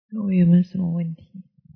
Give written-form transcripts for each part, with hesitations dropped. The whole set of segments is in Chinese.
我有没有什么问题？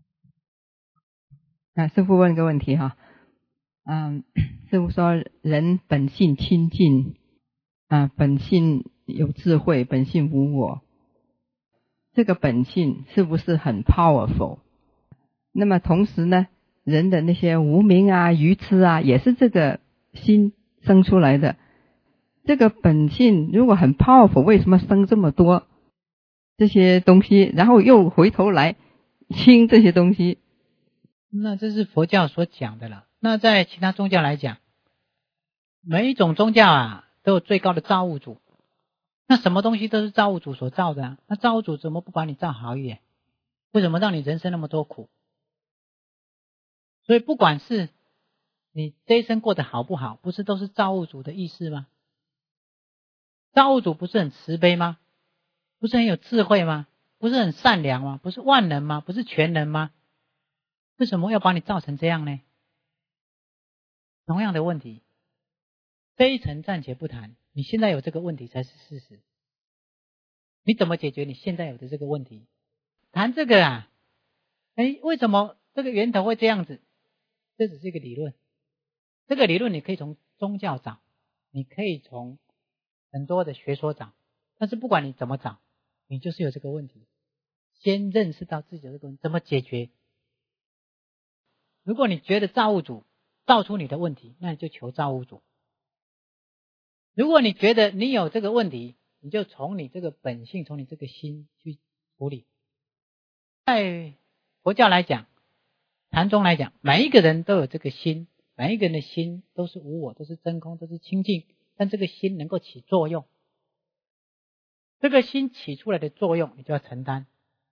师父问个问题哈，师父说人本性清净，本性有智慧，本性无我，这个本性是不是很 powerful？ 那么同时呢，人的那些无明啊、愚痴啊，也是这个心生出来的。这个本性如果很 powerful， 为什么生这么多这些东西，然后又回头来清这些东西？ 那这是佛教所讲的了。那在其他宗教来讲，每一种宗教都有最高的造物主。那什么东西都是造物主所造的那造物主怎么不把你造好一点？为什么让你人生那么多苦？所以不管是你这一生过得好不好，不是都是造物主的意思吗？造物主不是很慈悲吗？不是很有智慧吗？不是很善良吗？不是万能吗？不是全能吗？为什么要把你造成这样呢？同样的问题，这一层暂且不谈，你现在有这个问题才是事实。你怎么解决你现在有的这个问题？谈这个为什么这个源头会这样子？这只是一个理论，这个理论你可以从宗教找，你可以从很多的学说找，但是不管你怎么找，你就是有这个问题。先认识到自己有这个问题，怎么解决？如果你觉得造物主造出你的问题，那你就求造物主。如果你觉得你有这个问题，你就从你这个本性，从你这个心去处理。在佛教来讲，禅宗来讲，每一个人都有这个心，每一个人的心都是无我，都是真空，都是清净，但这个心能够起作用，这个心起出来的作用你就要承担。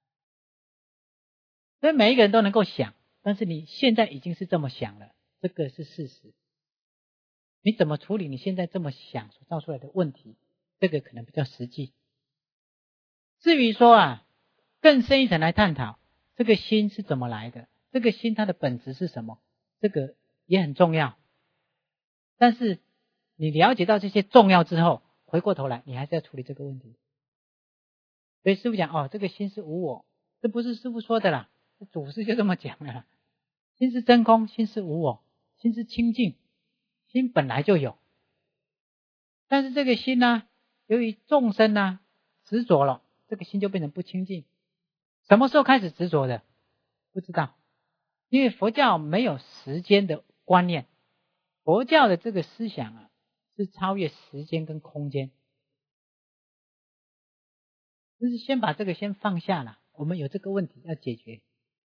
所以每一个人都能够想，但是你现在已经是这么想了，这个是事实。你怎么处理你现在这么想所造出来的问题，这个可能比较实际。至于说更深一层来探讨这个心是怎么来的，这个心它的本质是什么，这个也很重要。但是你了解到这些重要之后，回过头来你还是要处理这个问题。所以师父讲这个心是无我，这不是师父说的啦，祖师就这么讲的啦。心是真空，心是无我，心是清净，心本来就有。但是这个心由于众生执着了，这个心就变成不清净。什么时候开始执着的？不知道，因为佛教没有时间的观念，佛教的这个思想是超越时间跟空间。就是先把这个先放下了，我们有这个问题要解决。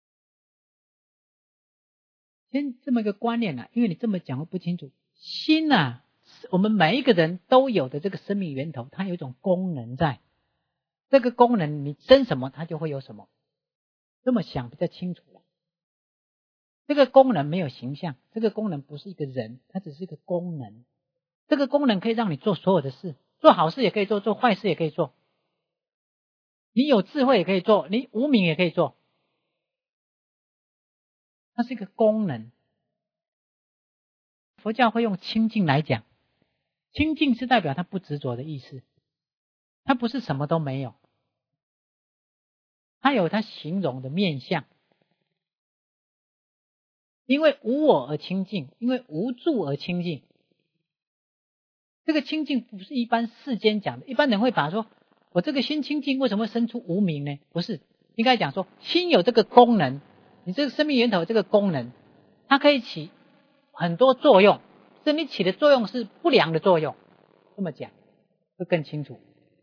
先这么一个观念因为你这么讲会不清楚。心我们每一个人都有的这个生命源头，它有一种功能在，这个功能你生什么它就会有什么，这么想比较清楚了。这个功能没有形象，这个功能不是一个人，它只是一个功能。这个功能可以让你做所有的事，做好事也可以做，做坏事也可以做，你有智慧也可以做，你无明也可以做，它是一个功能。佛教会用清净来讲，清净是代表它不执着的意思，它不是什么都没有，它有它形容的面相。因为无我而清净，因为无住而清净。这个清净不是一般世间讲的，一般人会把说我这个心清净为什么会生出无明呢？不是，应该讲说心有这个功能，你这个生命源头有这个功能，它可以起很多作用，所以你起的作用是不良的作用，这么讲会更清楚。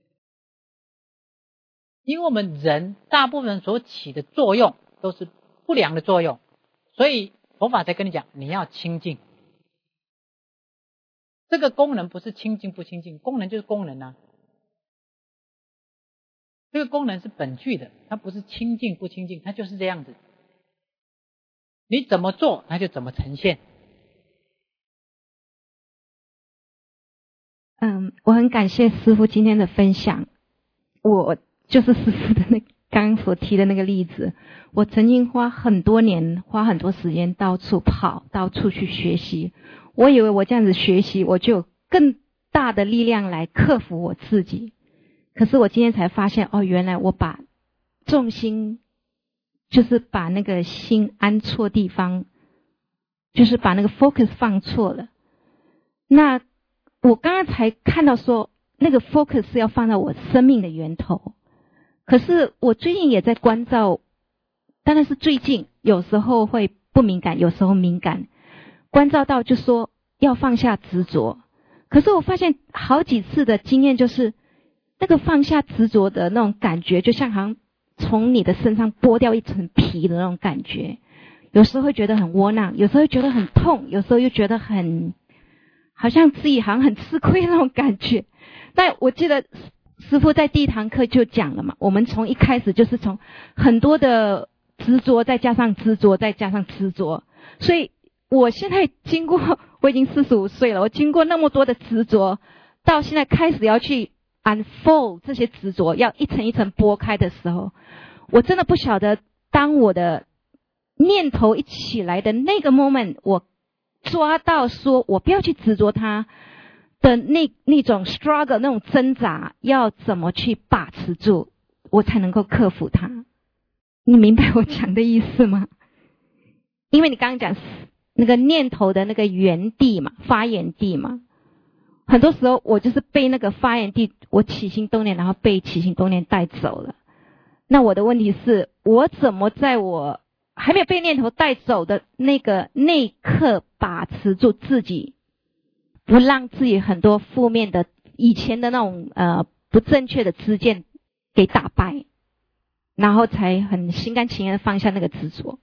因为我们人大部分所起的作用都是不良的作用，所以佛法才跟你讲你要清净。这个功能不是清净不清净，功能就是功能这个功能是本具的，它不是清净不清净，它就是这样子。你怎么做它就怎么呈现。 我很感谢师父今天的分享。我就是师父的刚所提的那个例子，我曾经花很多年花很多时间到处跑，到处去学习。我以为我这样子学习我就有更大的力量来克服我自己，可是我今天才发现原来我把重心就是把那个心安错地方，就是把那个 focus 放错了。那我刚刚才看到说那个 focus 是要放到我生命的源头，可是我最近也在关照，当然是最近有时候会不敏感，有时候敏感，关照到就说要放下执着。可是我发现好几次的经验就是那个放下执着的那种感觉，就像好像从你的身上剥掉一层皮的那种感觉，有时候会觉得很窝囊，有时候会觉得很痛，有时候又觉得很好像自己好像很吃亏那种感觉。但我记得师父在第一堂课就讲了嘛，我们从一开始就是从很多的执着再加上执着再加上执着，所以我现在经过，我已经45岁了，我经过那么多的执着，到现在开始要去 unfold 这些执着，要一层一层剥开的时候，我真的不晓得当我的念头一起来的那个 moment， 我抓到说我不要去执着它的那种 struggle， 那种挣扎，要怎么去把持住，我才能够克服它。你明白我讲的意思吗？因为你刚刚讲那个念头的那个源地嘛，发源地嘛，很多时候我就是被那个发源地，我起心动念，然后被起心动念带走了。那我的问题是，我怎么在我还没有被念头带走的那一刻把持住自己，不让自己很多负面的以前的那种不正确的知见给打败，然后才很心甘情愿的放下那个执着。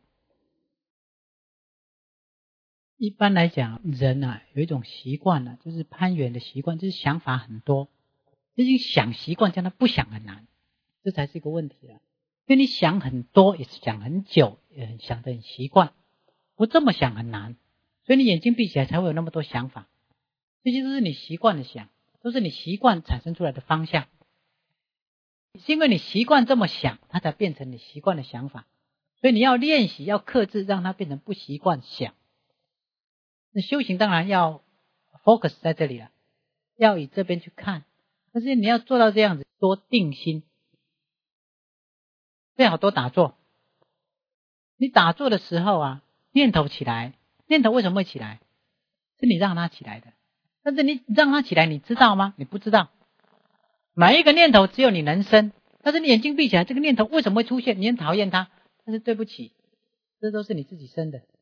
一般来讲，人啊有一种习惯呢，就是攀缘的习惯，就是想法很多，就是想习惯，叫他不想很难，这才是一个问题了。因为你想很多，也是想很久，也想得很习惯，不这么想很难，所以你眼睛闭起来才会有那么多想法，这些都是你习惯的想，都是你习惯产生出来的方向，是因为你习惯这么想，它才变成你习惯的想法，所以你要练习，要克制，让它变成不习惯想。那修行当然要 focus 在这里了，要以这边去看，但是你要做到这样子，多定心，最好多打坐。你打坐的时候啊，念头起来，念头为什么会起来？是你让它起来的，但是你让它起来，你知道吗？你不知道。每一个念头只有你能生，但是你眼睛闭起来，这个念头为什么会出现？你很讨厌它，但是对不起，这都是你自己生的。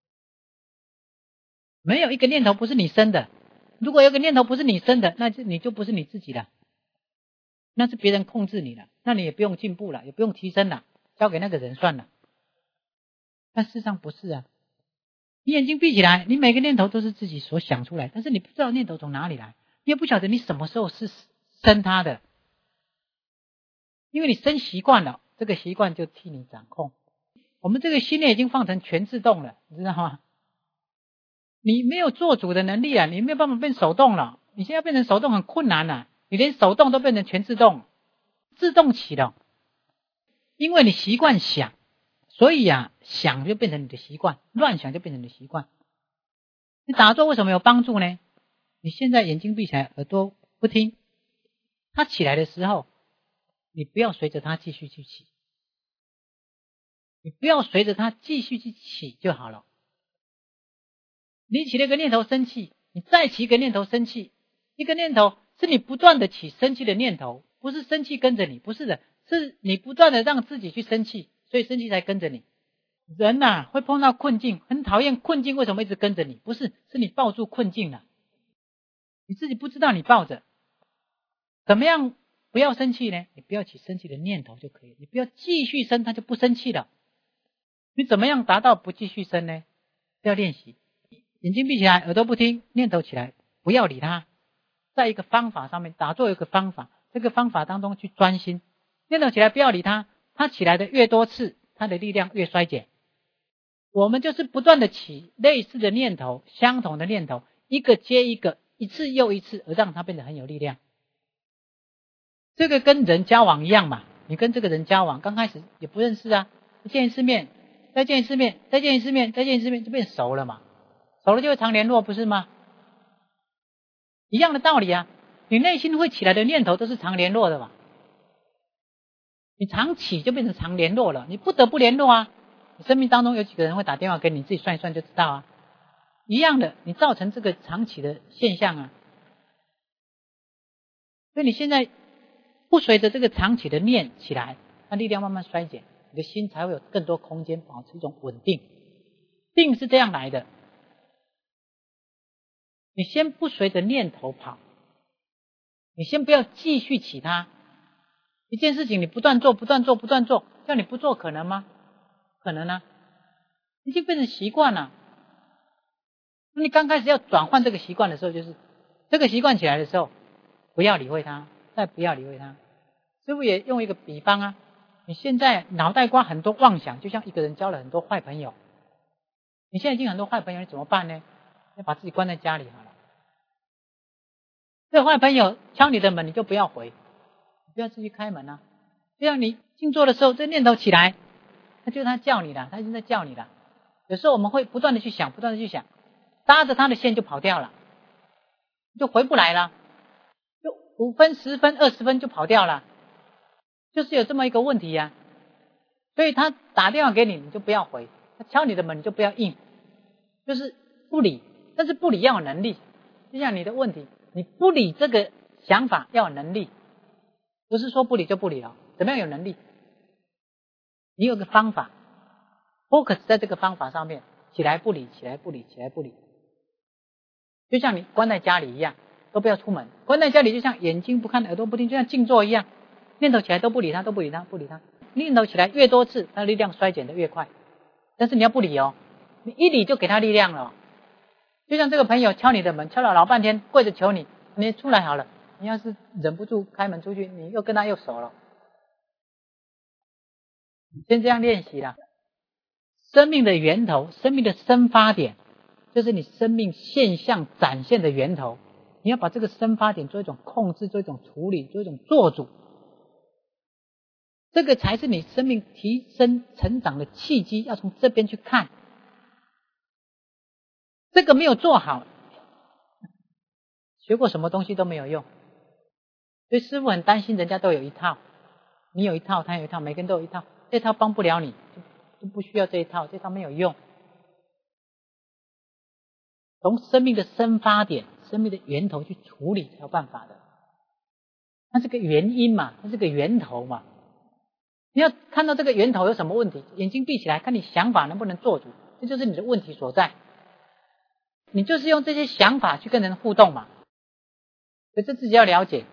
没有一个念头不是你生的，如果有个念头不是你生的，那你就不是你自己了，那是别人控制你了，那你也不用进步了，也不用提升了，交给那个人算了。但事实上不是啊，你眼睛闭起来，你每个念头都是自己所想出来，但是你不知道念头从哪里来，你也不晓得你什么时候是生它的，因为你生习惯了，这个习惯就替你掌控。我们这个心念已经放成全自动了，你知道吗？你没有做主的能力啊，你没有办法变手动了，你现在变成手动很困难了，你连手动都变成全自动，自动起了，因为你习惯想，所以啊，想就变成你的习惯，乱想就变成你的习惯。你打坐为什么有帮助呢？你现在眼睛闭起来，耳朵不听，它起来的时候，你不要随着它继续去起，你不要随着它继续去起就好了。你起了一个念头生气，你再起一个念头生气，一个念头是你不断的起生气的念头，不是生气跟着你，不是的，是你不断的让自己去生气，所以生气才跟着你。人啊会碰到困境，很讨厌困境，为什么一直跟着你？不是，是你抱住困境了，你自己不知道你抱着。怎么样不要生气呢？你不要起生气的念头就可以，你不要继续生，它就不生气了。你怎么样达到不继续生呢？要练习，眼睛闭起来，耳朵不听，念头起来，不要理它。在一个方法上面，打坐有一个方法，这个方法当中去专心，念头起来不要理它，它起来的越多次，它的力量越衰减。我们就是不断的起类似的念头，相同的念头，一个接一个，一次又一次，而让它变得很有力量。这个跟人交往一样嘛，你跟这个人交往，刚开始也不认识啊，见一次面，再见一次面，再见一次面，再见一次面，就变熟了嘛，熟了就会常联络，不是吗？一样的道理啊，你内心会起来的念头都是常联络的嘛。 你常起就变成常联络了，你不得不联络啊。你生命当中有几个人会打电话给你，自己算一算就知道啊。一样的，你造成这个常起的现象啊。所以你现在不随着这个常起的念起来，那力量慢慢衰减，你的心才会有更多空间保持一种稳定。定是这样来的，你先不随着念头跑，你先不要继续起它。一件事情你不断做，叫你不做可能吗？可能啊，已经变成习惯了。那你刚开始要转换这个习惯的时候，就是这个习惯起来的时候，不要理会它，再不要理会它。师父也用一个比方啊，你现在脑袋瓜很多妄想，就像一个人交了很多坏朋友，你现在已经很多坏朋友，你怎么办呢？要把自己关在家里好了。这坏朋友敲你的门，你就不要回，不要自己开门啊。就像你静坐的时候，这念头起来，那就是他叫你了，他已经在叫你了。有时候我们会不断的去想，搭着他的线就跑掉了，就回不来了，就5分、10分、20分就跑掉了，就是有这么一个问题啊。所以他打电话给你，你就不要回；他敲你的门，你就不要应，就是不理。但是不理要有能力，就像你的问题，你不理这个想法要有能力，不是说不理就不理了。怎么样有能力？你有个方法 ，focus 在这个方法上面，起来不理，起来不理，起来不理。就像你关在家里一样，都不要出门。关在家里就像眼睛不看，耳朵不听，就像静坐一样，念头起来都不理它，不理它。念头起来越多次，它的力量衰减的越快。但是你要不理哦，你一理就给它力量了。就像这个朋友敲你的门，敲了老半天，跪着求你，你出来好了。你要是忍不住开门出去，你又跟他又熟了。先这样练习啦。生命的源头，生命的生发点，就是你生命现象展现的源头。你要把这个生发点做一种控制，做一种处理，做一种做主。这个才是你生命提升成长的契机，要从这边去看。这个没有做好，学过什么东西都没有用。所以师父很担心人家都有一套，你有一套，他有一套，每个人都有一套，这套帮不了你，就不需要这一套，这套没有用。从生命的生发点、生命的源头去处理才有办法的。它是个原因嘛，它是个源头嘛。你要看到这个源头有什么问题，眼睛闭起来，看你想法能不能做主，这就是你的问题所在。你就是用这些想法去跟人互动嘛，所以这自己要了解。